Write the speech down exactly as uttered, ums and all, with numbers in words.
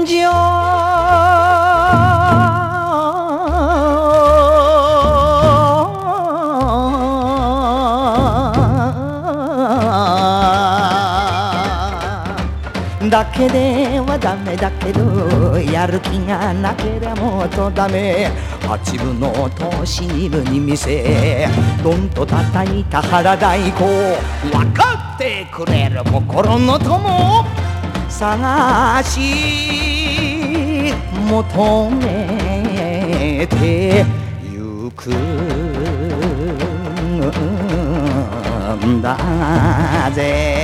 情だけではダメだけどやる気がなけりゃもっとダメ八分の年二分に見せどんと叩いた腹太鼓分かってくれる心の友探し求めてゆくんだぜ